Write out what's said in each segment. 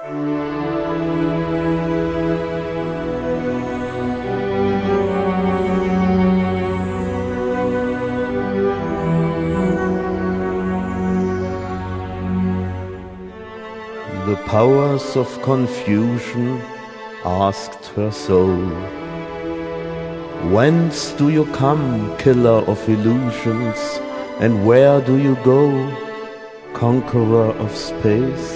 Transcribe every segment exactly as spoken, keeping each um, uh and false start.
The powers of confusion asked her soul, "Whence do you come, killer of illusions, and where do you go, conqueror of space?"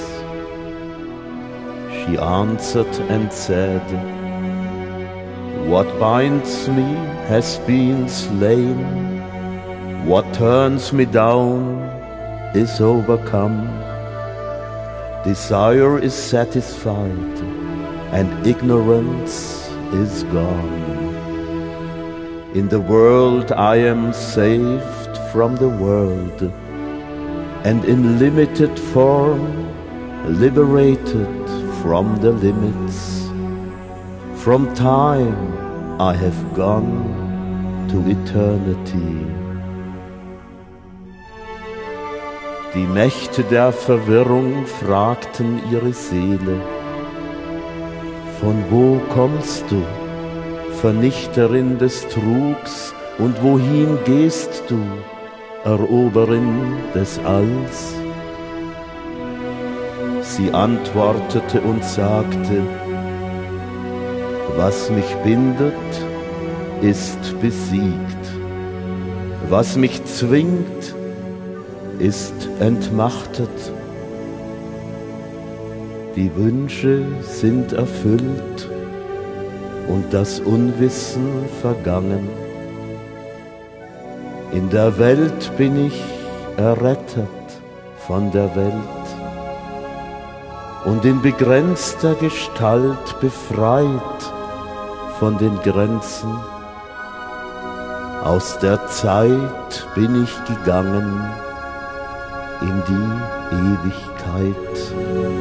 She answered and said, "What binds me has been slain, what turns me down is overcome. Desire is satisfied, and ignorance is gone. In the world I am saved from the world, and in limited form liberated from the limits. From time I have gone to eternity." Die Mächte der Verwirrung fragten ihre Seele: "Von wo kommst du, Vernichterin des Trugs, und wohin gehst du, Eroberin des Alls?" Sie antwortete und sagte: "Was mich bindet, ist besiegt. Was mich zwingt, ist entmachtet. Die Wünsche sind erfüllt und das Unwissen vergangen. In der Welt bin ich errettet von der Welt und in begrenzter Gestalt befreit von den Grenzen. Aus der Zeit bin ich gegangen in die Ewigkeit."